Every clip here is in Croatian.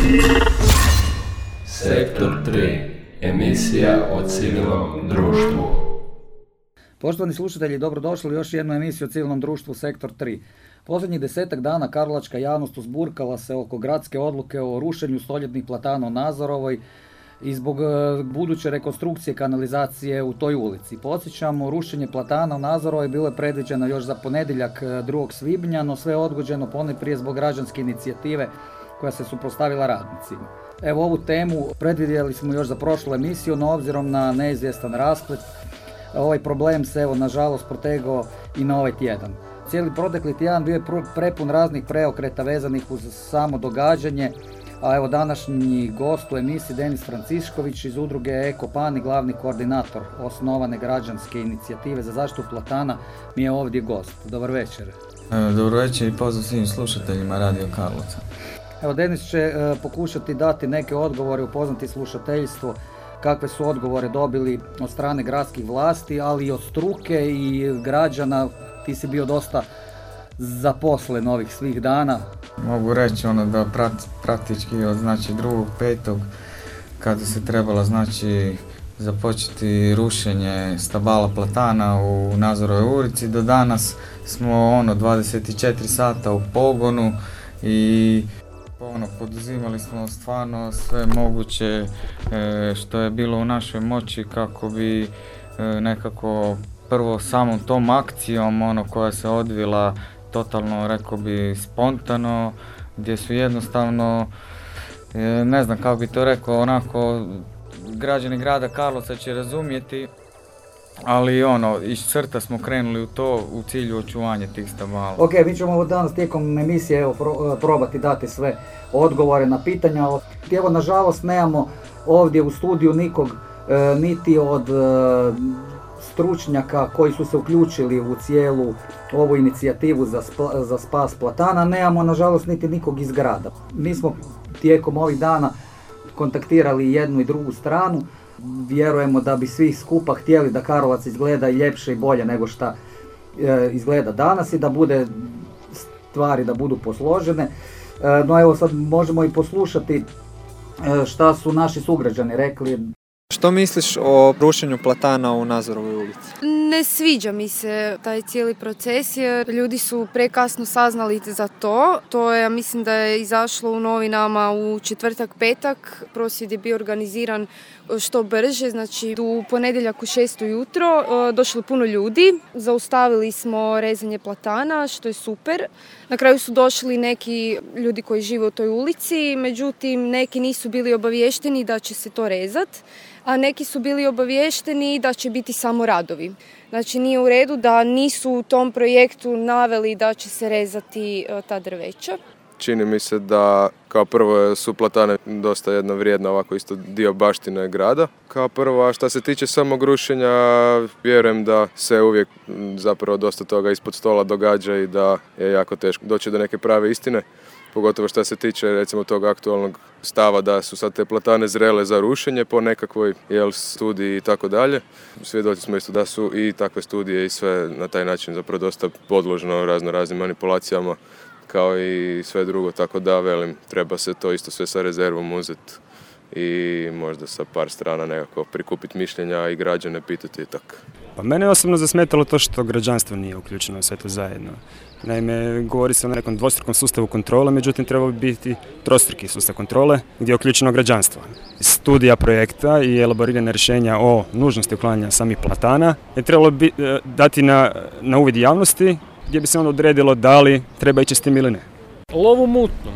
Sektor 3. Emisija o civilnom društvu. Poštovani slušatelji, dobrodošli u još jednu emisiju o civilnom društvu Sektor 3. Posljednjih 10 dana karlovačka javnost uzburkala se oko gradske odluke o rušenju stoljetnih platana u Nazorovoj i zbog buduće rekonstrukcije kanalizacije u toj ulici. Podsjećamo, rušenje platana u Nazorovoj bilo je predviđeno još za ponedjeljak 2. svibnja, no sve je odgođeno ponajprije zbog građanske inicijative koja se suprotstavila radnicima. Evo, ovu temu predvidjeli smo još za prošlu emisiju, no obzirom na neizvjestan rasplet, ovaj problem se nažalost protegao i na ovaj tjedan. Cijeli protekli tjedan bio je prepun raznih preokreta vezanih uz samo događanje, a evo današnji gost u emisiji Denis Francišković iz udruge Eko Pan i glavni koordinator osnovane građanske inicijative za zaštitu platana mi je ovdje gost. Dobar večer. Dobro večer i pozdrav svim slušateljima Radio Karlovca. Evo, Denis će pokušati dati neke odgovore, upoznati slušateljstvo kakve su odgovore dobili od strane gradskih vlasti, ali i od struke i građana. Ti si bio dosta zaposlen ovih svih dana. Mogu reći da praktički od 2.5. kada se trebalo započeti rušenje stabala platana u Nazorovoj ulici, do danas smo 24 sata u pogonu i poduzimali smo stvarno sve moguće što je bilo u našoj moći kako bi nekako prvo samom tom akcijom koja se odvila totalno, rekao bi, spontano, gdje su jednostavno, ne znam kako bi to rekao, građani grada Karlovca će razumjeti, ali iz crta smo krenuli u to u cilju očuvanja tih stabala. Ok, mi ćemo danas tijekom emisije probati dati sve odgovore na pitanja. Evo, nažalost, nemamo ovdje u studiju nikog, niti od stručnjaka koji su se uključili u cijelu ovu inicijativu za spas platana. Nemamo, nažalost, niti nikog iz grada. Mi smo tijekom ovih dana kontaktirali jednu i drugu stranu. Vjerujemo da bi svi skupa htjeli da Karlovac izgleda i ljepše i bolje nego što izgleda danas i da bude stvari da budu posložene. No evo, sad možemo i poslušati šta su naši sugrađani rekli. Što misliš o rušenju platana u Nazorovoj ulici? Ne sviđa mi se taj cijeli proces jer ljudi su prekasno saznali za to. To je, ja mislim da je izašlo u novinama u četvrtak, petak. Prosvjed je bio organiziran što brže, znači u ponedjeljak u 6 jutro došlo puno ljudi. Zaustavili smo rezanje platana, što je super. Na kraju su došli neki ljudi koji žive u toj ulici, međutim neki nisu bili obaviješteni da će se to rezat, a neki su bili obaviješteni da će biti samo radovi. Znači nije u redu da nisu u tom projektu naveli da će se rezati ta drveća. Čini mi se da kao prvo su platane dosta jedna vrijedna, ovako isto dio baštine grada. Kao prvo, a što se tiče samog rušenja, vjerujem da se uvijek zapravo dosta toga ispod stola događa i da je jako teško doći do neke prave istine. Pogotovo što se tiče recimo tog aktualnog stava da su sad te platane zrele za rušenje po nekakvoj studiji i tako dalje. Svjedoci smo isto da su i takve studije i sve na taj način zapravo dosta podložno raznim manipulacijama kao i sve drugo, tako da velim, treba se to isto sve sa rezervom uzeti i možda sa par strana nekako prikupiti mišljenja i građane pitati i tako. Pa mene je osobno zasmetalo to što građanstvo nije uključeno u sve to zajedno. Naime, govori se o nekom dvostrukom sustavu kontrole, međutim trebao bi biti trostruki sustav kontrole gdje je uključeno građanstvo. Studija projekta i elaborirane rješenja o nužnosti uklanjanja samih platana je trebalo dati na uvid javnosti gdje bi se onda odredilo da li treba ići s tim ili ne. Lovu mutno.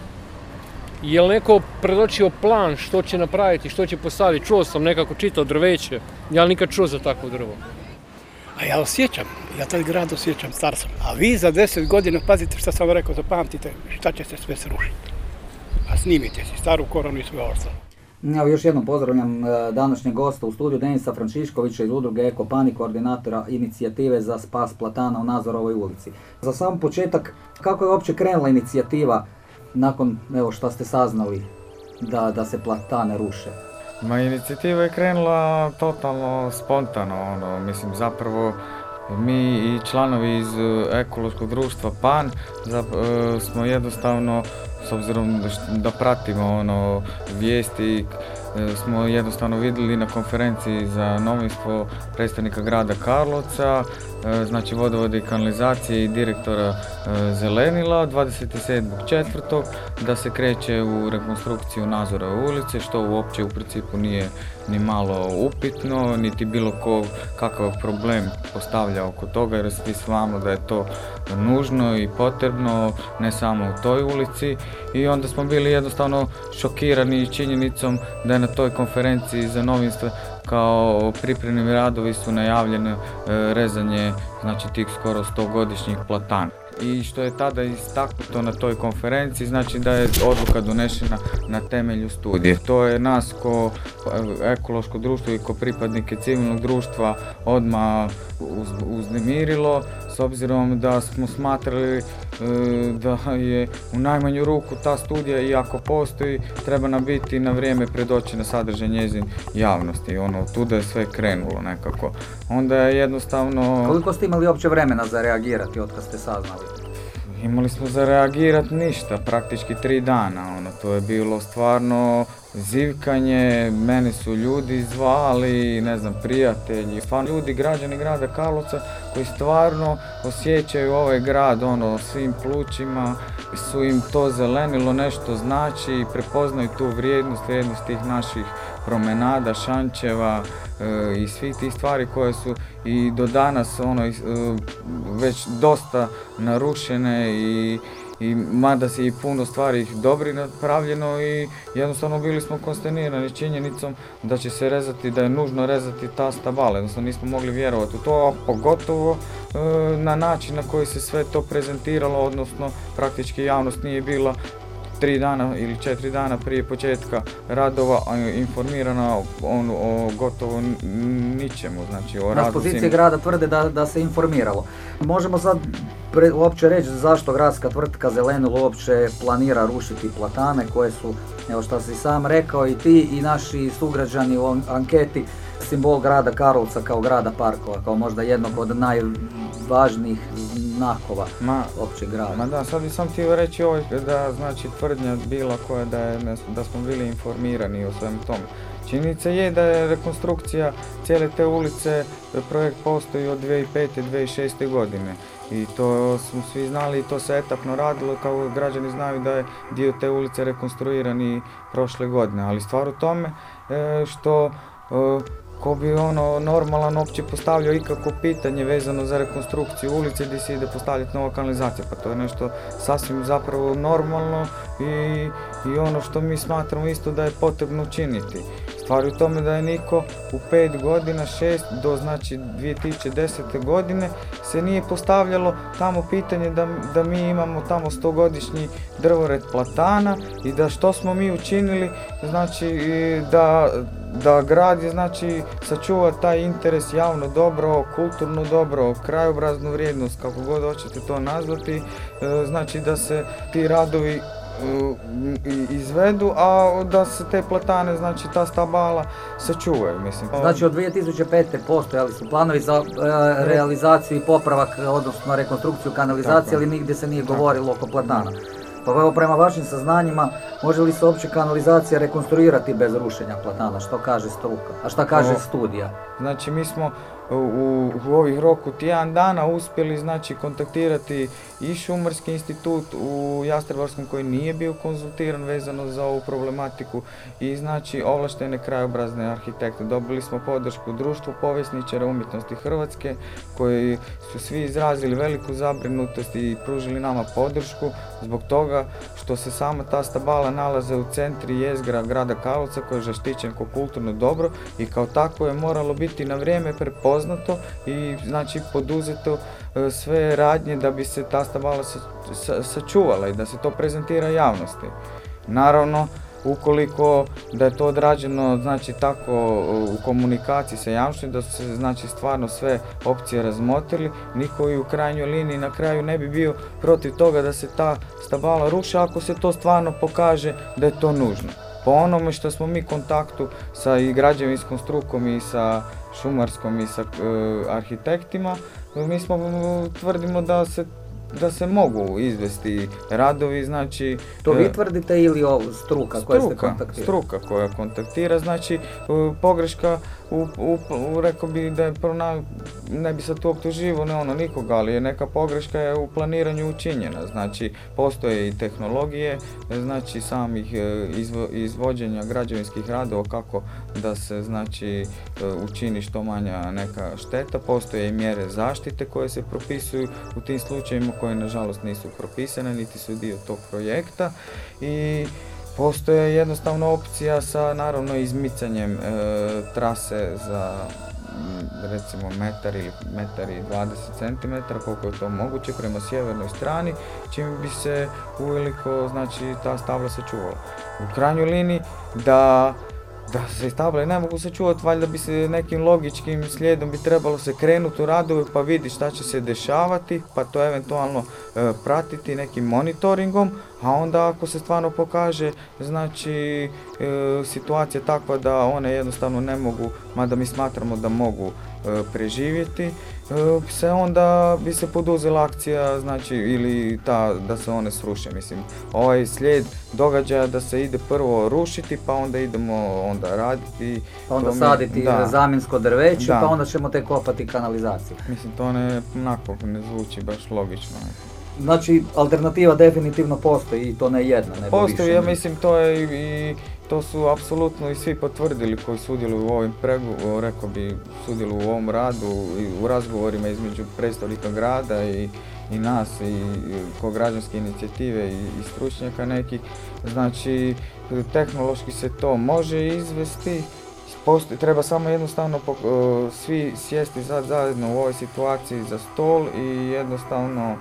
Je li neko predočio plan što će napraviti, što će postaviti? Čuo sam, nekako čitao drveće, ja nikad čuo za takvo drvo. A ja osjećam, ja taj grad osjećam, star sam. A vi za 10 godina, pazite što sam rekao, zapamtite šta će se sve srušiti. A snimite si staru koronu i sve ostalo. Evo, još jednom pozdravljam današnjeg gosta u studiju, Denisa Frančiškovića iz udruge Eko Pan i koordinatora inicijative za spas platana u Nazorovoj ulici. Za sam početak, kako je uopće krenula inicijativa nakon što ste saznali da se platane ruše? Inicijativa je krenula totalno spontano, zapravo mi i članovi iz ekološkog društva PAN smo jednostavno s obzirom da pratimo vijesti, smo jednostavno vidjeli na konferenciji za novinstvo predstavnika grada Karlovca, znači vodovoda i kanalizacije i direktora Zelenila 27.4. da se kreće u rekonstrukciju Nazorove ulice, što uopće u principu nije ni malo upitno, niti bilo kakav problem postavlja oko toga, jer svi svamo da je to nužno i potrebno, ne samo u toj ulici. I onda smo bili jednostavno šokirani činjenicom da je na toj konferenciji za novinstvo kao pripremni radovi su najavljene rezanje, znači tih skoro 100-godišnjih platana. I što je tada istaknuto na toj konferenciji, znači da je odluka donešena na temelju studije. To je nas ko ekološko društvo i ko pripadnike civilnog društva odmah uznemirilo, s obzirom da smo smatrali da je u najmanju ruku ta studija, i ako postoji, treba nam biti na vrijeme predočena sadržaj njezin javnosti. Tuda je sve krenulo nekako. Onda je jednostavno... Koliko ste imali uopće vremena za reagirati od kad ste saznali? Imali smo za reagirati ništa, praktički 3 dana. To je bilo stvarno zivkanje, mene su ljudi zvali, ne znam, prijatelji, ljudi, građani grada Karlovca koji stvarno osjećaju ovaj grad, svim plućima, su im to zelenilo nešto znači i prepoznaju tu vrijednost tih naših promenada, šančeva i svih tih stvari koje su i do danas već dosta narušene i mada se i puno stvari dobri napravljeno, i jednostavno bili smo konsternirani činjenicom da će se rezati, da je nužno rezati ta stabala. Jednostavno nismo mogli vjerovati u to, a pogotovo na način na koji se sve to prezentiralo, odnosno praktički javnost nije bila 3 dana ili 4 dana prije početka radova informirana o gotovo ničemu, znači o razlozima. Pozicije grada tvrde da se informiralo. Možemo sad uopće reći zašto gradska tvrtka Zelenilo uopće planira rušiti platane koje su, evo što si sam rekao, i ti i naši sugrađani u anketi, simbol grada Karlovca kao grada parkova, kao možda jednog od najvažnijih znakova općeg grada. Da, sad bi sam htio reći da znači tvrdnja bila koja da smo bili informirani o svemu tomu. Činjenica je da je rekonstrukcija cijele te ulice, projekt postoji od 2005. 2006. godine. I to smo svi znali i to se etapno radilo, kao građani znaju da je dio te ulice rekonstruiran i prošle godine. Ali stvar u tome što ko bi normalan uopće postavljao ikakvo pitanje vezano za rekonstrukciju ulice gdje se ide postavljati nova kanalizacija, pa to je nešto sasvim zapravo normalno i ono što mi smatramo isto da je potrebno učiniti. Stvar u tome da je niko u 5 godina, 6 do znači 2010. godine se nije postavljalo tamo pitanje da mi imamo tamo 100-godišnji drvored platana i da što smo mi učinili, znači da grad je znači sačuva taj interes, javno dobro, kulturno dobro, krajobraznu vrijednost, kako god hoćete to nazvati, znači da se ti radovi izvedu, a da se te platane, znači ta stabala sačuvaju, mislim. Znači od 2005. postojali su planovi za realizaciju i popravak, odnosno rekonstrukciju kanalizacije, ali nigdje se nije govorilo oko platana. Pa evo, prema vašim saznanjima, može li se uopće kanalizacija rekonstruirati bez rušenja platana? Što kaže struka? A šta kaže studija? Znači mi smo u ovih roku tjedan dana uspjeli znači kontaktirati i Šumarski institut u Jastrebarskom koji nije bio konzultiran vezano za ovu problematiku i znači ovlaštene krajobrazne arhitekte. Dobili smo podršku Društvu povjesničara umjetnosti Hrvatske koji su svi izrazili veliku zabrinutost i pružili nama podršku zbog toga što se sama ta stabala nalaze u centri jezgra grada Karlovca koji je zaštićen kao kulturno dobro i kao tako je moralo biti na vrijeme prepoznato i znači poduzeto sve radnje da bi se ta stabala sačuvala i da se to prezentira javnosti. Naravno, ukoliko da je to odrađeno znači tako u komunikaciji sa javnošću, da su se znači stvarno sve opcije razmotrili, niko i u krajnjoj liniji na kraju ne bi bio protiv toga da se ta stabala ruši ako se to stvarno pokaže da je to nužno. Po onome što smo mi u kontaktu sa i građevinskom strukom i sa šumarskom i sa arhitektima, mi tvrdimo da se mogu izvesti radovi, znači... To vi tvrdite ili struka koja ste kontaktirali? Struka koja kontaktira, znači pogreška, rekao bi da je ne bi sad tu optuživo nikoga, ali neka pogreška je u planiranju učinjena, znači postoje i tehnologije, znači samih izvođenja građevinskih radova kako da se znači učini što manja neka šteta, postoje i mjere zaštite koje se propisuju u tim slučajevima koje nažalost nisu propisane niti su dio tog projekta i postoje jednostavno opcija sa naravno izmicanjem trase za recimo metar ili metar i 20 cm koliko je to moguće prema sjevernoj strani, čime bi se uveliko znači ta stabla sačuvala. U krajnjoj liniji da se stable ne mogu sačuvati, valjda bi se nekim logičkim slijedom bi trebalo se krenuti u radove pa vidjeti šta će se dešavati, pa to eventualno pratiti nekim monitoringom, a onda ako se stvarno pokaže znači situacija takva da one jednostavno ne mogu, mada mi smatramo da mogu preživjeti, se onda bi se poduzela akcija znači ili da se one sruše. Mislim, ovaj slijed događaja da se ide prvo rušiti pa onda idemo raditi. Pa onda saditi zamjensko drveće pa onda ćemo tek kopati kanalizaciju. Mislim, to ne zvuči baš logično. Znači, alternativa definitivno postoji i to ne jedna, nego više. Postoji, ja mislim, to je i to su apsolutno i svi potvrdili koji sudjeluju u ovim rekao bi, sudjeluju u ovom radu i u razgovorima između predstavnika grada i nas i ko građanske inicijative i stručnjaka nekih. Znači, tehnološki se to može izvesti. Treba samo jednostavno svi sjesti zajedno u ovoj situaciji za stol i jednostavno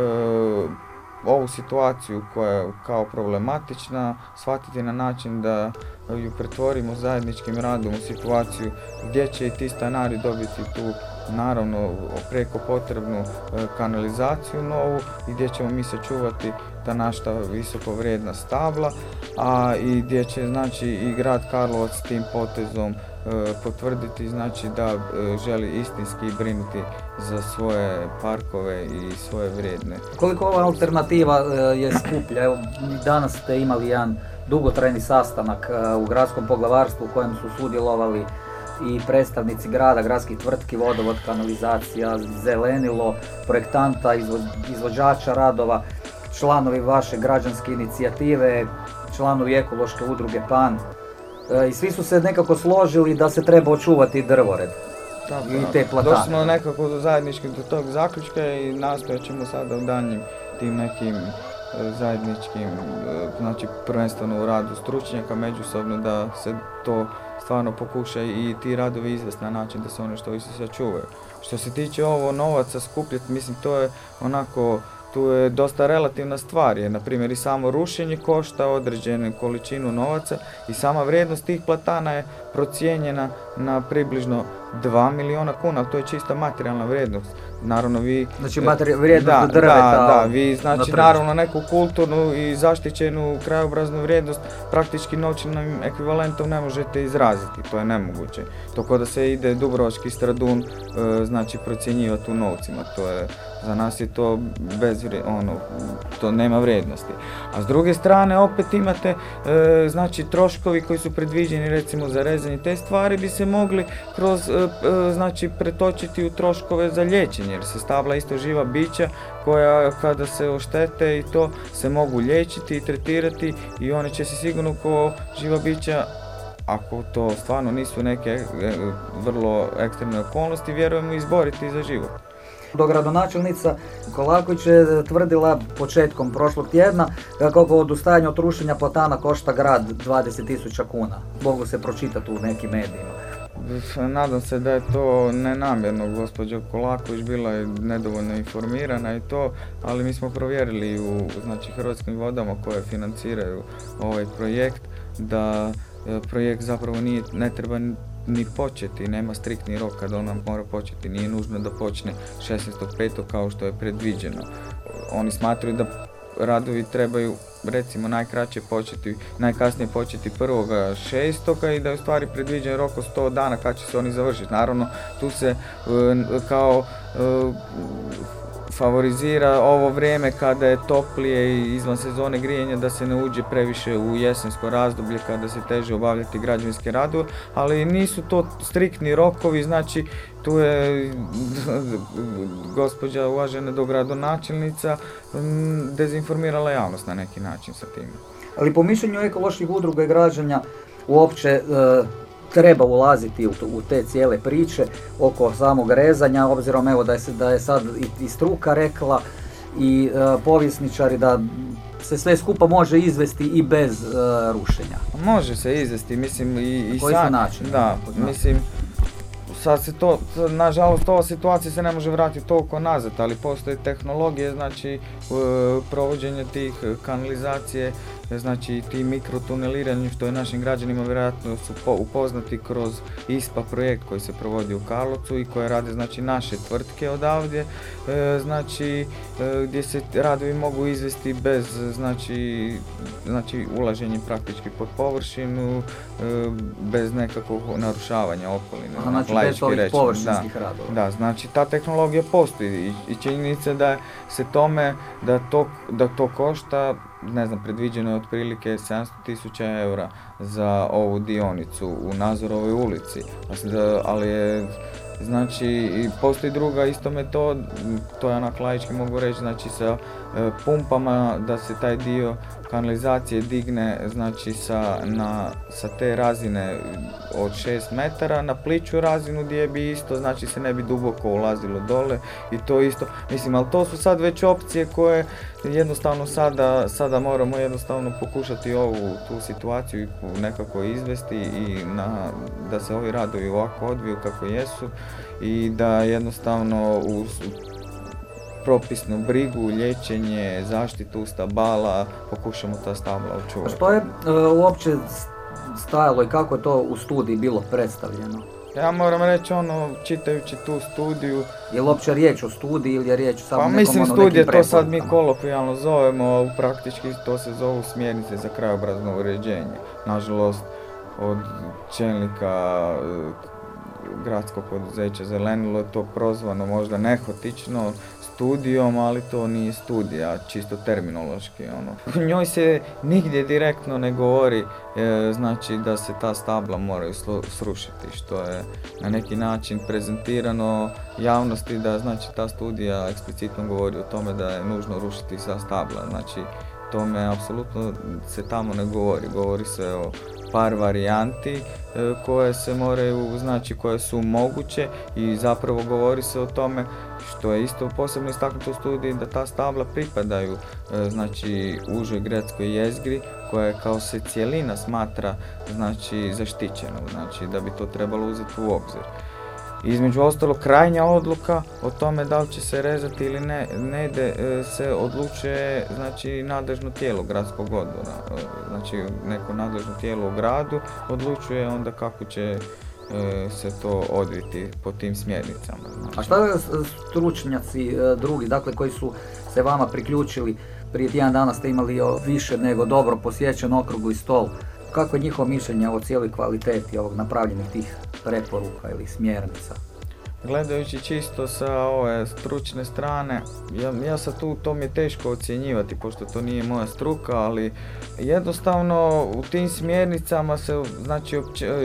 ovu situaciju koja je kao problematična shvatiti na način da ju pretvorimo zajedničkim radom u situaciju gdje će i ti stanari dobiti tu naravno preko potrebnu kanalizaciju novu i gdje ćemo mi sačuvati ta naša visoko vrijedna stabla, a i gdje će znači i grad Karlovac s tim potezom potvrditi znači da želi istinski brinuti za svoje parkove i svoje vrijedne. Koliko ova alternativa je skuplja? Evo, danas ste imali jedan dugotrajni sastanak u gradskom poglavarstvu u kojem su sudjelovali i predstavnici grada, gradskih tvrtki, vodovod, kanalizacija, zelenilo, projektanta, izvođača radova, članovi vaše građanske inicijative, članovi ekološke udruge PAN. I svi su se nekako složili da se treba očuvati drvored i te platane. Došli smo nekako zajednički do tog zaključka i nastojat ćemo sada u daljnjim tim nekim zajedničkim, znači prvenstveno u radu stručnjaka međusobno da se to stvarno pokuša i ti radovi izvesti na način da se one što više sačuvaju. Što se tiče ovo novaca skupljati, mislim to je onako, tu je dosta relativna stvar, jer na primjer i samo rušenje košta određenu količinu novaca i sama vrijednost tih platana je procijenjena na približno 2 milijuna kuna, to je čista materijalna vrijednost. Naravno vi... Znači vrijednost drveta... Da, vi znači naravno neku kulturnu i zaštićenu krajobraznu vrijednost praktički novčanim ekvivalentom ne možete izraziti, to je nemoguće. To kao da se ide Dubrovački Stradun znači procjenjivati u novcima, to je, za nas je to to nema vrijednosti. A s druge strane opet imate znači troškovi koji su predviđeni recimo za rezanje, te stvari bi se mogli kroz znači pretočiti u troškove za liječenje, jer se stabla isto živa bića koja kada se oštete i to se mogu liječiti i tretirati i one će se sigurno kao živa bića, ako to stvarno nisu neke vrlo ekstremne okolnosti, vjerujemo izboriti za život. Dogradonačelnica Kolaković je tvrdila početkom prošlog tjedna kako odustajanje od rušenja platana košta grad 20.000 kuna. Mogu se pročitati u nekim medijima. Nadam se da je to nenamjerno, gospođa Kolaković bila je nedovoljno informirana i to, ali mi smo provjerili u znači, Hrvatskim vodama koje financiraju ovaj projekt da projekt zapravo ne treba ni početi, nema striktni rok kada ona mora početi, nije nužno da počne 16.5. kao što je predviđeno. Oni smatraju da radovi trebaju recimo najkasnije početi 1.6. i da je u stvari predviđen rok od 100 dana kad će se oni završiti. Naravno, tu se kao favorizira ovo vrijeme kada je toplije i izvan sezone grijanja, da se ne uđe previše u jesensko razdoblje kada se teže obavljati građevinske radove, ali nisu to striktni rokovi, znači tu je gospođa uvažena dogradonačelnica dezinformirala javnost na neki način sa tim. Ali po mišljenju ekoloških udruga i građana uopće treba ulaziti u te cijele priče oko samog rezanja, obzirom evo da je sad i struka rekla i povjesničari da se sve skupa može izvesti i bez rušenja. Može se izvesti, mislim i koji su načini? Da, mislim, sad se to, nažalost ova situacija se ne može vratiti toliko nazad, ali postoje tehnologije, znači provođenje tih kanalizacije, znači ti mikrotuneliranje, što je našim građanima vjerojatno su upoznati kroz ISPA projekt koji se provodi u Karlovcu i koje rade znači naše tvrtke odavdje, znači gdje se radovi mogu izvesti bez znači ulaženjem praktički pod površinu, bez nekakvog narušavanja okoline. Znači bez ovih površinskih radova. Da, znači ta tehnologija postoji i činjenica da se tome, da to košta, ne znam, predviđeno je otprilike 700.000 eura za ovu dionicu u Nazorovoj ulici, ali je, znači, postoji druga isto metod, to je onak laički mogu reći, znači sa pumpama da se taj dio kanalizacije digne, znači sa te razine od 6 metara na pliću razinu gdje bi isto, znači se ne bi duboko ulazilo dole i to isto, mislim, ali to su sad već opcije koje jednostavno sada moramo jednostavno pokušati tu situaciju nekako izvesti i da se ovi radovi ovako odviju kako jesu i da jednostavno uz propisnu brigu, liječenje, zaštitu stabala, pokušamo ta stabla očuvati. Što je uopće stajalo i kako je to u studiji bilo predstavljeno? Ja moram reći čitajući tu studiju... Je li uopće riječ o studiji ili je riječ samo nekim mislim studije, nekim preporukama? To sad mi kolokvijalno zovemo, a praktički to se zovu smjernice za krajobrazno uređenje. Nažalost, od čelnika gradskog poduzeća Zelenilo je to prozvano možda nehotično studijom, ali to nije studija, čisto terminološki. U njoj se nigdje direktno ne govori znači da se ta stabla moraju srušiti, što je na neki način prezentirano javnosti da znači ta studija eksplicitno govori o tome da je nužno rušiti sva stabla. Znači tome apsolutno se tamo ne govori, govori se o par varijanti koje se moraju, znači koje su moguće i zapravo govori se o tome, što je isto posebno istaknuto u studiji, da ta stabla pripadaju znači užoj gradskoj jezgri koja je kao se cjelina smatra znači zaštićena, znači da bi to trebalo uzeti u obzir. Između ostalo, krajnja odluka o tome da li će se rezati ili ne se odlučuje znači nadležno tijelo gradskog odbora. Znači neko nadležno tijelo u gradu odlučuje onda kako će se to odviti po tim smjernicama. Znači. A šta stručnjaci drugi, dakle koji su se vama priključili, prije tjedan dana ste imali više nego dobro posjećen okrugli stol. Kako je njihovo mišljenje o cijeloj kvaliteti ovog napravljenih tih preporuka ili smjernica? Gledajući čisto sa ove stručne strane, ja sad to mi je teško ocjenjivati pošto to nije moja struka, ali jednostavno u tim smjernicama se, znači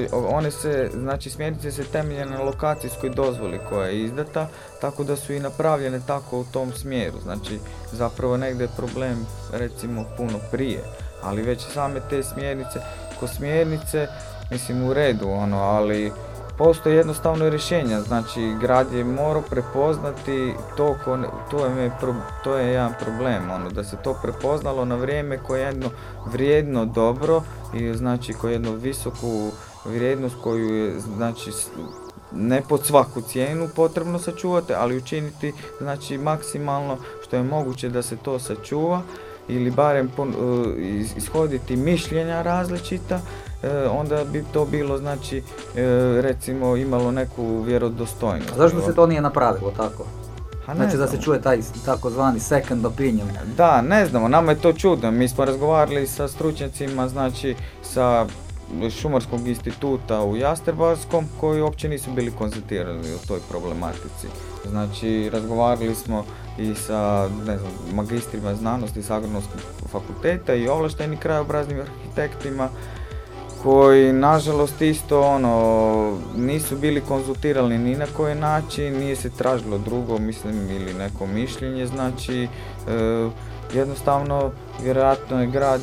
smjernice se temelje na lokacijskoj dozvoli koja je izdata, tako da su i napravljene tako u tom smjeru, znači zapravo negdje je problem recimo puno prije, ali već same te smjernice, mislim u redu, ali postoje jednostavno rješenja, znači grad je morao prepoznati to je jedan problem, da se to prepoznalo na vrijeme koje je jedno vrijedno dobro i znači koje je jednu visoku vrijednost koju je znači ne pod svaku cijenu potrebno sačuvati, ali učiniti znači maksimalno što je moguće da se to sačuva ili barem ishoditi mišljenja različita, onda bi to bilo znači recimo imalo neku vjerodostojnost. Zašto se to nije napravilo tako? Znači da se čuje taj takozvani second opinion. Da, ne znamo, nama je to čudno. Mi smo razgovarali sa stručnjacima, znači sa Šumarskog instituta u Jastrebarskom koji uopće nisu bili konzultirani o toj problematici. Znači, razgovarali smo i sa magistrima znanosti s Agronomskog fakulteta i ovlaštenim krajobraznim arhitektima koji nažalost isto nisu bili konzultirani ni na koji način, nije se tražilo drugo, mislim, ili neko mišljenje, znači jednostavno vjerojatno je grad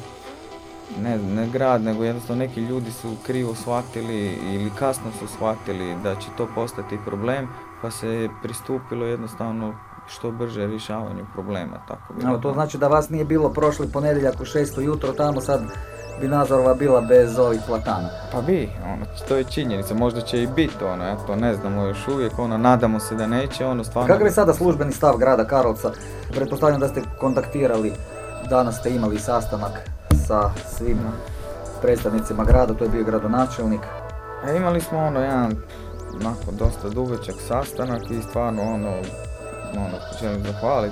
ne grad, nego jednostavno neki ljudi su krivo shvatili ili kasno su shvatili da će to postati problem, pa se je pristupilo jednostavno što brže rješavanju problema. Tako bi to znači da vas nije bilo prošli ponedjeljak u 6 jutro tamo, sad bi Nazorova bila bez ovih platana. Pa bi, to je činjenica, možda će i biti, ja to ne znamo još uvijek, nadamo se da neće, stvarno... Kakav je sada službeni stav grada Karlovca? Pretpostavljam da ste kontaktirali, danas ste imali sastanak sa svim predstavnicima grada, to je bio gradonačelnik. Imali smo jedan dosta dugačak sastanak i stvarno želim zahvaliti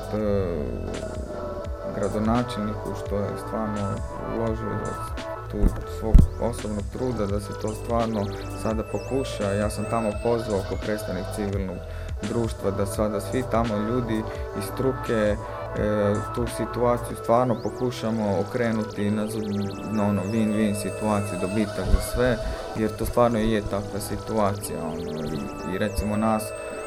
gradonačelniku što je stvarno uložio tu svog osobnog truda da se to stvarno sada pokuša. Ja sam tamo pozvao kao predstavnik civilnog društva da sada svi tamo ljudi iz struke tu situaciju stvarno pokušamo okrenuti na win-win situaciju, dobitak za sve, jer to stvarno je takva situacija. I recimo nas,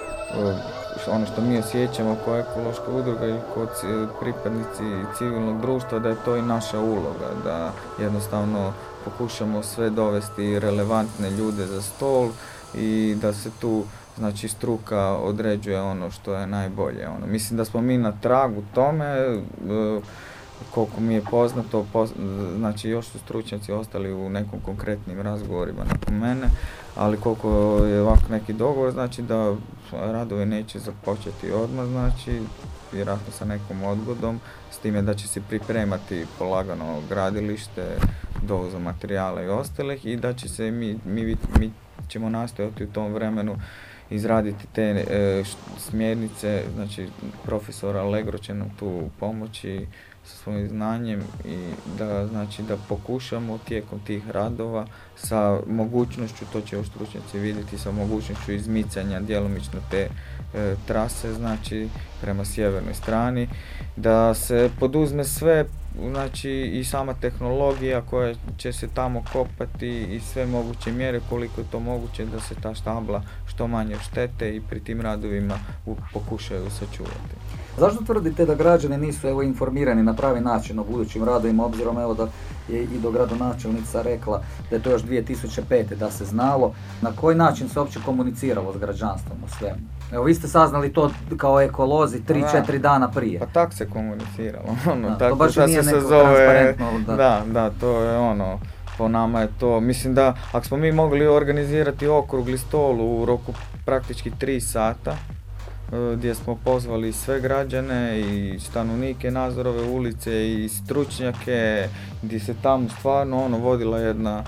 što mi osjećamo kao ekološka udruga i kao pripadnici civilnog društva, da je to i naša uloga, da jednostavno pokušamo sve dovesti relevantne ljude za stol i da se tu struka određuje ono što je najbolje. Mislim da smo mi na tragu tome, koliko mi je poznato, još su stručnjaci ostali u nekom konkretnim razgovorima nakon mene, ali koliko je ovako neki dogovor, znači da radovi neće započeti odmah, vjerojatno sa nekom odgodom, s time da će se pripremati polagano gradilište, dovoza materijala i ostalih i da će se mi ćemo nastojati u tom vremenu izraditi te smjernice, profesora Allegro će nam tu pomoći sa svojim znanjem i da pokušamo tijekom tih radova sa mogućnošću, to će još stručnjaci vidjeti, sa mogućnošću izmicanja djelomično te trase, prema sjevernoj strani, da se poduzme sve, i sama tehnologija koja će se tamo kopati i sve moguće mjere koliko je to moguće da se ta štabla što manje štete i pri tim radovima pokušaju sačuvati. Zašto tvrdite da građani nisu informirani na pravi način o budućim radovima, obzirom da je i dogradonačelnica rekla da je to još 2005. da se znalo? Na koji način se uopće komuniciralo s građanstvom o svemu? Evo, vi ste saznali to kao ekolozi 3-4 dana prije. Pa tak se komuniciralo. To baš nije neko transparentno. Da, to je po nama je to. Mislim da ako smo mi mogli organizirati okrugli stol u roku praktički 3 sata, gdje smo pozvali sve građane i stanovnike Nazorove ulice i stručnjake, gdje se tamo stvarno vodila jedna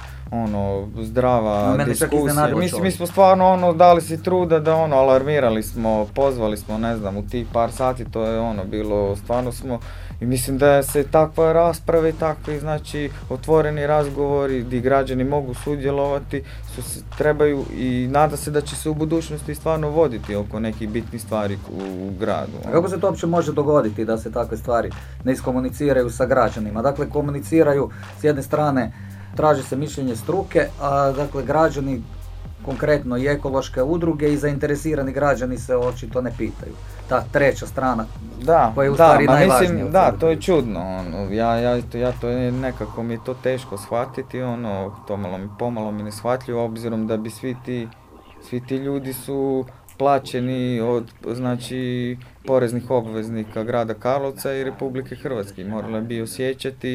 zdrava diskusija. Mi smo stvarno dali si truda da alarmirali smo, pozvali smo, u tih par sati, to je bilo, stvarno smo, i mislim da se takva rasprave i takvi, otvoreni razgovori gdje građani mogu sudjelovati, trebaju i nada se da će se u budućnosti stvarno voditi oko nekih bitnih stvari u gradu. A kako se to uopće može dogoditi da se takve stvari ne iskomuniciraju sa građanima? Dakle, komuniciraju s jedne strane, traži se mišljenje struke, a građani, konkretno i ekološke udruge i zainteresirani građani se očito ne pitaju. Ta treća strana koja je u stvari najvažnija. Da, to je čudno. Ja to nekako mi je to teško shvatiti, pomalo mi neshvatljivo, obzirom da bi svi ti ljudi su plaćeni od poreznih obveznika grada Karlovca i Republike Hrvatske. Morali bi osjećati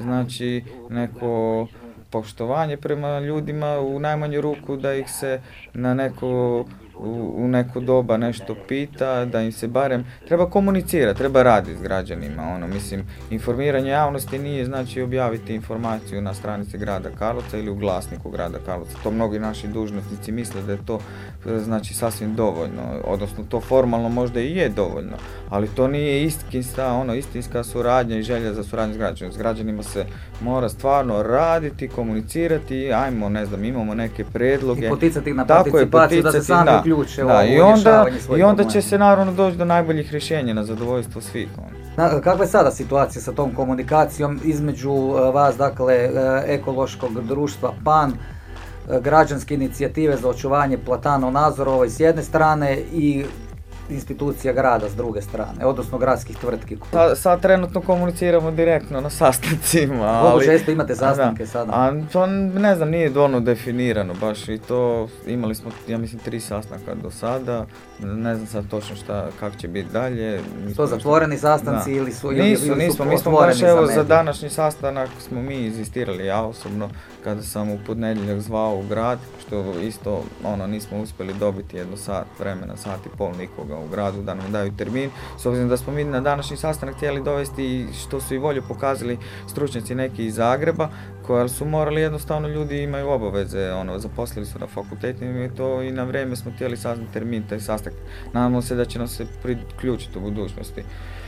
neko poštovanje prema ljudima, u najmanju ruku da ih se na neko u neko doba nešto pita, da im se barem, treba komunicirati, treba raditi s građanima, mislim, informiranje javnosti nije znači objaviti informaciju na stranici grada Karlovca ili u glasniku grada Karlovca. To mnogi naši dužnosnici misle da je to znači sasvim dovoljno, odnosno to formalno možda i je dovoljno, ali to nije istinska suradnja i želja za suradnju s građanima. S građanima se mora stvarno raditi, komunicirati, imamo neke predloge. I poticati na participaciju, da se sami uključe u rješavanje svojih i onda će se naravno doći do najboljih rješenja na zadovoljstvo svih. Kakva je sada situacija sa tom komunikacijom između vas, dakle, ekološkog društva PAN, građanske inicijative za očuvanje platana u Nazorovoj s jedne strane i institucija grada s druge strane, odnosno gradskih tvrtki? Sad trenutno komuniciramo direktno na sastancima. Koliko često imate sastanke sada? To ne znam, nije dovoljno definirano baš i to, imali smo, ja mislim, 3 sastanka do sada, ne znam sad točno kako će biti dalje. To zatvoreni sastanci ili su Nismo, mi smo baš za današnji sastanak smo mi inzistirali, ja osobno, kada sam u ponedjeljak zvao u grad, što isto nismo uspjeli dobiti jedno sat vremena, sat i pol nikoga u gradu da nam daju termin, s obzirom da smo mi na današnji sastanak htjeli dovesti i što su i volju pokazali stručnjaci neki iz Zagreba, koji su morali jednostavno, ljudi imaju obaveze, zaposlili su na fakultetima i to i na vrijeme smo htjeli saznati termin, taj sastanak. Nadamo se da će nam se priključiti u budućnosti.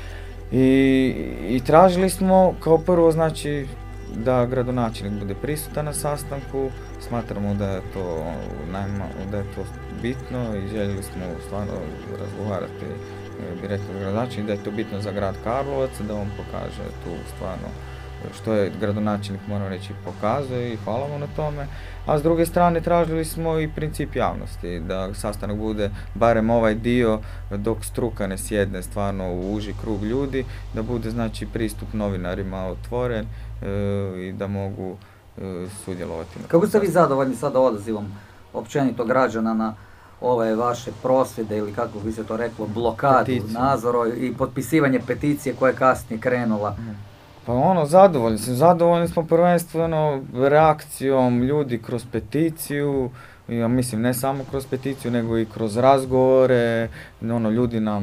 I tražili smo kao prvo, znači, da gradonačelnik bude prisutan na sastanku, smatramo da je to bitno i željeli smo stvarno razgovarati direktno s gradonačelnikom, da je to bitno za grad Karlovac, da on pokaže tu stvarno što je gradonačelnik, moram reći, pokazuje i hvala mu na tome. A s druge strane tražili smo i princip javnosti, da sastanak bude barem ovaj dio dok struka ne sjedne stvarno u uži krug ljudi, da bude znači pristup novinarima otvoren i da mogu sudjelovati. Kako ste vi zadovoljni sada odazivom općenito građana na ove vaše prosvjede ili kako bi se to reklo, blokadu Nazoroj i potpisivanje peticije koja je kasnije krenula? Pa zadovoljni smo prvenstveno reakcijom ljudi kroz peticiju, ja mislim ne samo kroz peticiju nego i kroz razgovore, ljudi nam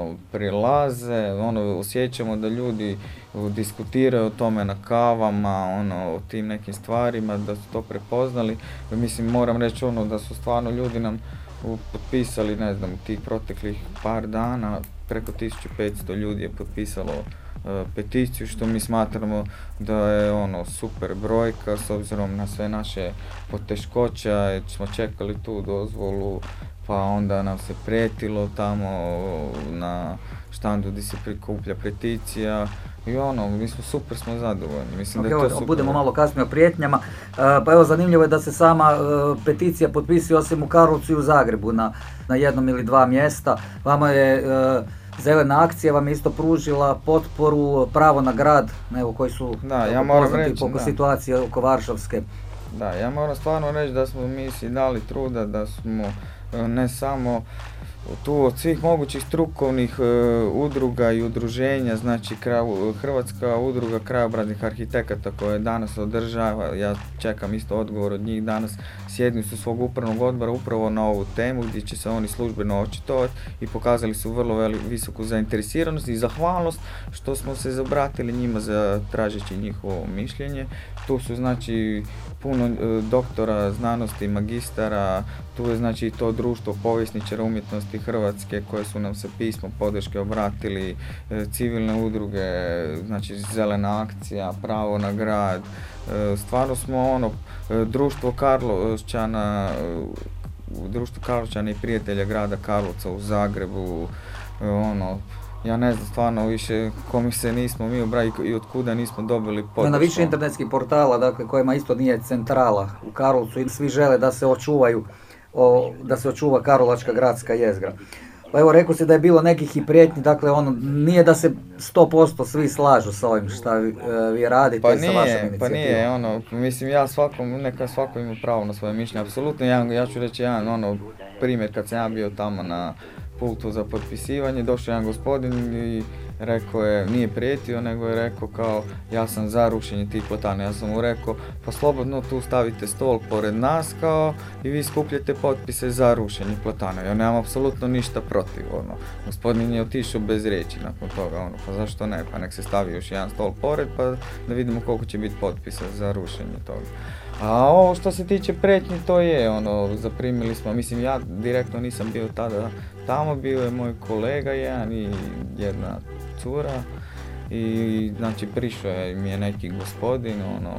prilaze, osjećamo da ljudi diskutiraju o tome na kavama, o tim nekim stvarima, da su to prepoznali. Mislim, moram reći da su stvarno ljudi nam potpisali, ne znam, tih proteklih par dana, preko 1500 ljudi je potpisalo peticiju, što mi smatramo da je super brojka s obzirom na sve naše poteškoća, jer smo čekali tu dozvolu, pa onda nam se prijetilo tamo na štandu gdje se prikuplja peticija i mi smo zadovoljni. Mislim da je to super. Budemo malo kasnije o prijetnjama, pa evo zanimljivo je da se sama peticija potpisuje osim u Karlovcu i u Zagrebu na jednom ili dva mjesta. Vama je Zelena akcija vam je isto pružila potporu, pravo na grad, koji su poznati oko situacije oko Varšavske. Da, ja moram stvarno reći da smo mi si dali truda, da smo ne samo tu od svih mogućih strukovnih udruga i udruženja, znači Hrvatska udruga krajobraznih arhitekata koja danas održava, ja čekam isto odgovor od njih danas, sjednicu svog upravnog odbora upravo na ovu temu gdje će se oni službeno očitovati i pokazali su vrlo visoku zainteresiranost i zahvalnost što smo se obratili njima za tražeći njihovo mišljenje. Tu su znači puno doktora znanosti, magistara, tu je znači to društvo povjesničara umjetnosti Hrvatske koje su nam se pismo podrške obratili, civilne udruge, znači Zelena akcija, pravo na grad, stvarno smo društvo Karlovčana i prijatelja grada Karlovca u Zagrebu, ja ne znam stvarno više kome se nismo mi obratili i od kuda nismo dobili podršku. Na više internetskih portala, dakle, kojima isto nije centrala u Karlovcu i svi žele da se očuva karlovačka gradska jezgra. Pa evo, rekao si da je bilo nekih i prijetnji, dakle, nije da se 100% svi slažu sa ovim šta vi radite i sa vašom inicijativom. Pa nije, mislim, neka svako ima pravo na svoje mišljenje, apsolutno, ja ću reći jedan primjer kad sam ja bio tamo na pultu za potpisivanje, došao jedan gospodin i rekao je, nije prijetio, nego je rekao kao ja sam za rušenje tih platana. Ja sam mu rekao pa slobodno tu stavite stol pored nas kao i vi skupljate potpise za rušenje platana. Ja nemam apsolutno ništa protiv, ono. Gospodin je otišao bez riječi nakon toga, ono, pa zašto ne, pa nek se stavi još jedan stol pored pa da vidimo koliko će biti potpisa za rušenje toga. A ovo što se tiče prijetnji, to je, ono, zaprimili smo, mislim ja direktno nisam bio tada tamo, bio je moj kolega jedan i jedna cura i znači prišao mi je neki gospodin, ono,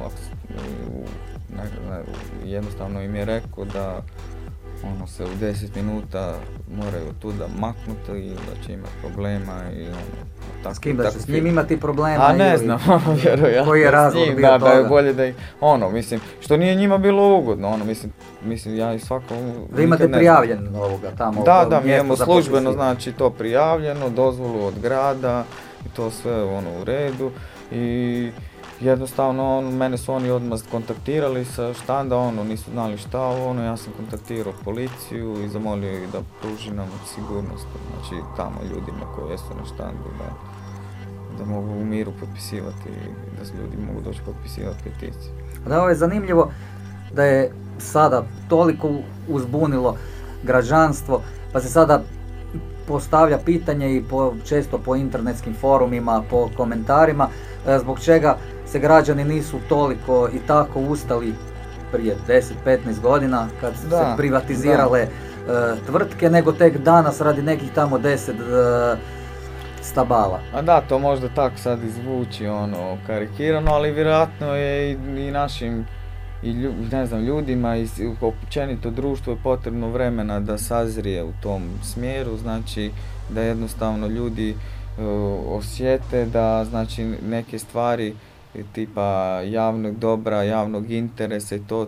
jednostavno im je rekao da ono se u 10 minuta moraju tuda maknuti i da će imati problema i ono, tako. S kim da će s njim imati problema? A ne znam, ono, vjerojatno. Koji je razlog bio toga? Da je bolje da ih, ono, mislim, što nije njima bilo ugodno, ono, mislim, ja i svako... Vi imate prijavljeno ovoga tamo? Da, mi imamo službeno, znači, to prijavljeno, dozvolu od grada i to sve, ono, u redu i... Jednostavno, mene su oni odmah kontaktirali sa štanda, ono, nisu znali šta, ono, ja sam kontaktirao policiju i zamolio ih da pruži nam sigurnost, znači, tamo ljudima koji jesu na štandu, da mogu u miru potpisivati, da ljudi mogu doći potpisivati peticiju. Da, ovo je zanimljivo da je sada toliko uzbunilo građanstvo, pa se sada postavlja pitanje i često po internetskim forumima, po komentarima, zbog čega se građani nisu toliko i tako ustali prije 10-15 godina kad su se privatizirale tvrtke, nego tek danas radi nekih tamo 10 stabala. A da, to možda tako sad izvuči ono karikirano, ali vjerojatno je i našim ljudima i općenito društvo je potrebno vremena da sazrije u tom smjeru, znači da jednostavno ljudi osjete da znači neke stvari tipa javnog dobra, javnog interesa i to,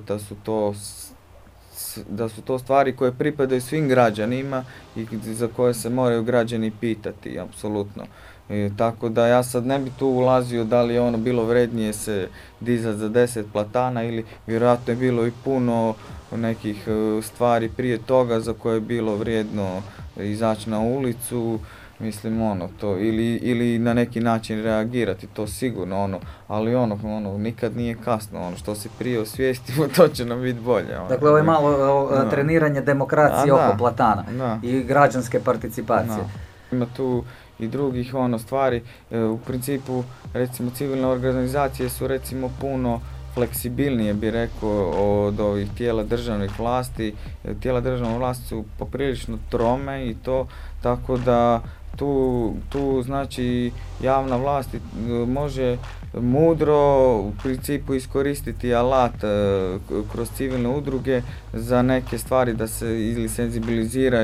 da su to stvari koje pripadaju svim građanima i za koje se moraju građani pitati, apsolutno. Tako da ja sad ne bi tu ulazio da li je ono bilo vrednije se dizati za 10 platana ili vjerojatno je bilo i puno nekih stvari prije toga za koje je bilo vrijedno izaći na ulicu. Mislim ono to ili na neki način reagirati, to sigurno ono, ali ono nikad nije kasno, ono što se prije osvijestimo to će nam biti bolje. Ono. Dakle ovo je malo treniranje demokracije oko platana i građanske participacije. Ima tu i drugih stvari, u principu recimo civilne organizacije su recimo puno fleksibilnije bi rekao od ovih tijela državnih vlasti. Tijela državne vlasti su poprilično trome i to tako da tu znači javna vlast može mudro u principu iskoristiti alat kroz civilne udruge za neke stvari da se ili senzibilizira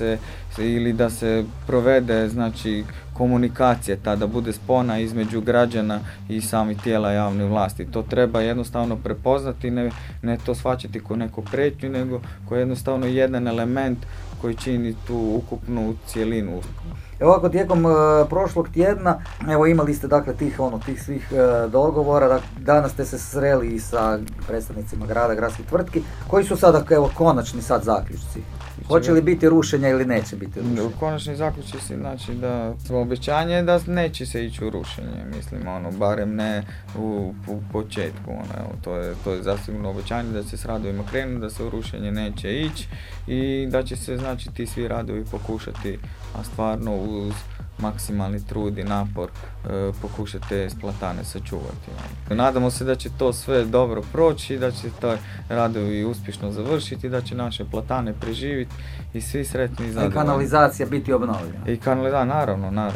ili da se provede znači komunikacija, da bude spona između građana i samih tijela javne vlasti. To treba jednostavno prepoznati, ne to shvaćati kao neku prijetnju, nego kao jednostavno jedan element koji čini tu ukupnu cjelinu. Ovako, tijekom prošlog tjedna, evo imali ste dakle tih svih dogovora, danas ste se sreli i sa predstavnicima grada, gradskih tvrtki. Koji su sada, evo, konačni sad zaključci? Hoće li biti rušenja ili neće biti rušenja? Konačni zaključci se znači da obećanje da neće se ići u rušenje, mislim, barem ne u početku, to je zasigurno obećanje da će s radovima krenuti, da se u rušenje neće ići i da će se znači ti svi radovi pokušati, a stvarno uz maksimalni trud i napor pokušati te platane sačuvati. Nadamo se da će to sve dobro proći, da će to radovi uspješno završiti, da će naše platane preživjeti i svi sretni i zadovoljni. I kanalizacija biti obnovljena. I kanalizacija, naravno.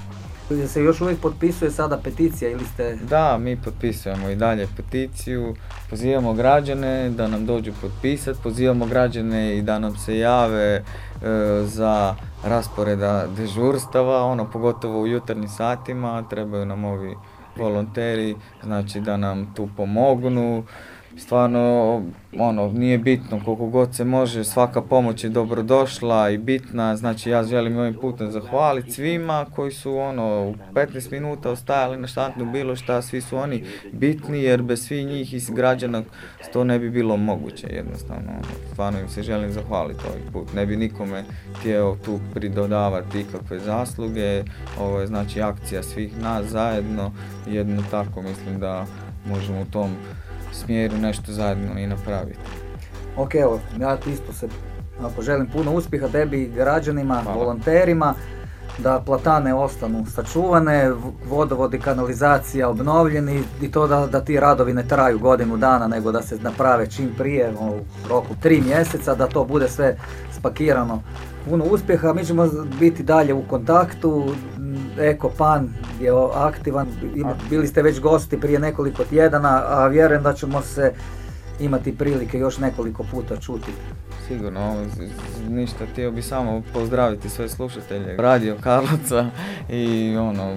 Se još uvijek potpisuje sada peticija ili ste... Da, mi potpisujemo i dalje peticiju, pozivamo građane da nam dođu potpisati, pozivamo građane i da nam se jave za rasporeda dežurstava, pogotovo u jutarnjim satima, trebaju nam ovi volonteri, znači da nam tu pomognu Stvarno, nije bitno koliko god se može, svaka pomoć je dobrodošla i bitna. Znači ja želim ovim putem zahvaliti svima koji su u 15 minuta ostajali na štandu bilo šta, svi su oni bitni jer bez svih njih i građana to ne bi bilo moguće jednostavno. Stvarno im se želim zahvaliti ovaj put. Ne bi nikome htio tu pridodavati ikakve zasluge. Ovo je znači akcija svih nas zajedno. Jedno tako mislim da možemo u tom smjeru nešto zajedno i napraviti. Ok, evo, ja isto se želim puno uspjeha tebi i građanima, volonterima, da platane ostanu sačuvane, vodovod i kanalizacija obnovljeni i to da ti radovi ne traju godinu dana, nego da se naprave čim prije, u roku 3 mjeseca, da to bude sve spakirano. Puno uspjeha, mi ćemo biti dalje u kontaktu. Ekopan je aktivan, bili ste već gosti prije nekoliko tjedana, a vjerujem da ćemo se imati prilike još nekoliko puta čuti. Sigurno, ništa, htio bi samo pozdraviti sve slušatelje Radio Karlovca i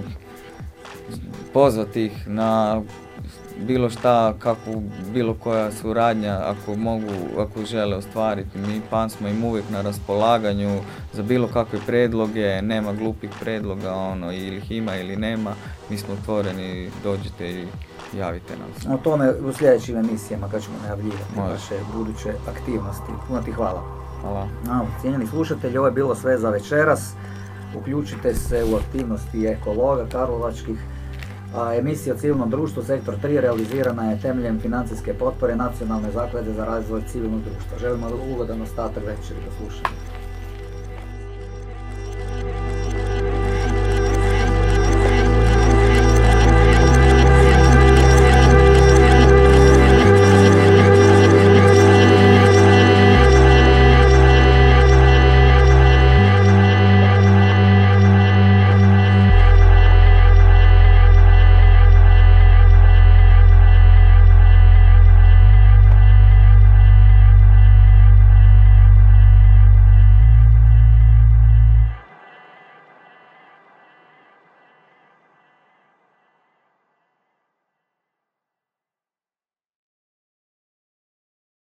pozvati ih na bilo šta, bilo koja suradnja, ako žele ostvariti. Mi smo im uvijek na raspolaganju za bilo kakve predloge, nema glupih predloga, ili ih ima ili nema, mi smo otvoreni, dođite i javite nam. O tome u sljedećim emisijama kad ćemo najavljivati vaše buduće aktivnosti. Puno ti hvala. Hvala. Cijenjeni slušatelji, ovo je bilo sve za večeras. Uključite se u aktivnosti ekologa karlovačkih. Emisija o civilnom društvu Sektor 3 realizirana je temeljem financijske potpore Nacionalne zaklade za razvoj civilnog društva. Želimo ugodan ostatak večeri do slušanja.